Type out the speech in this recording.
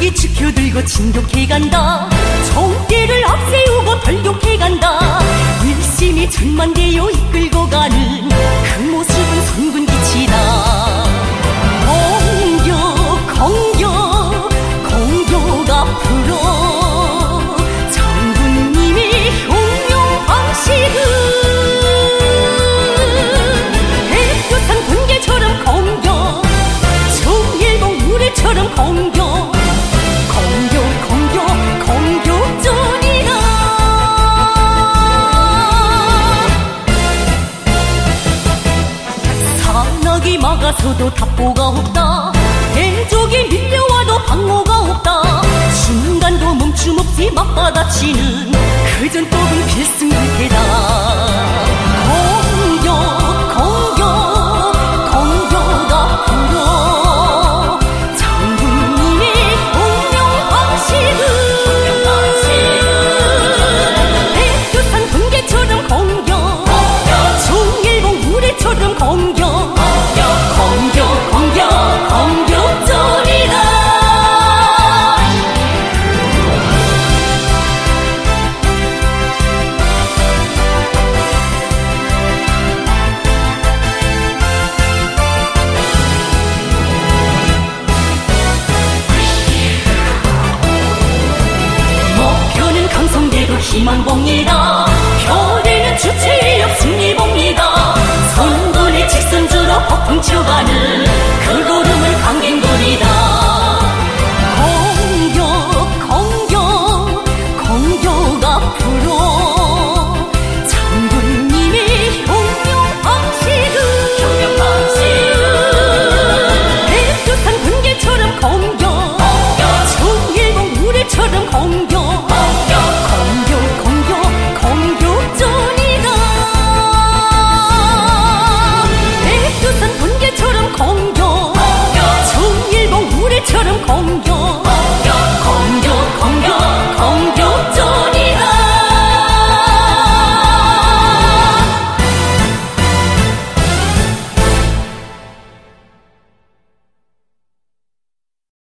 무기 지켜들고 진격해간다. 정계를 앞세우고 돌격해간다. 일심이 천만대여 이끌고 가는 그 모습은 선군기치다. 공격 공격 공격 앞으로 장군님이 흉용 방식은 대표산 군계처럼 공격, 정일봉 우리처럼 공격, 공격 공격 공격전이다. 산악이 막아서도 답보가 없다. 대적이 밀려와도 방어가 없다. 순간도 멈춤없이 맞받아치는 그 전법은 필승부태다. 공격 공격 공격 앞으로 장군님의 공명 방식은 대표산 군계처럼 공격, 정일봉 우리처럼 공격, 공격 공격 공격전이다. 목표는 강성대로 희망봉이다. 표대는 주체의 승리봉이다. 선군의 직선주로 폭풍 쳐가는 그 걸음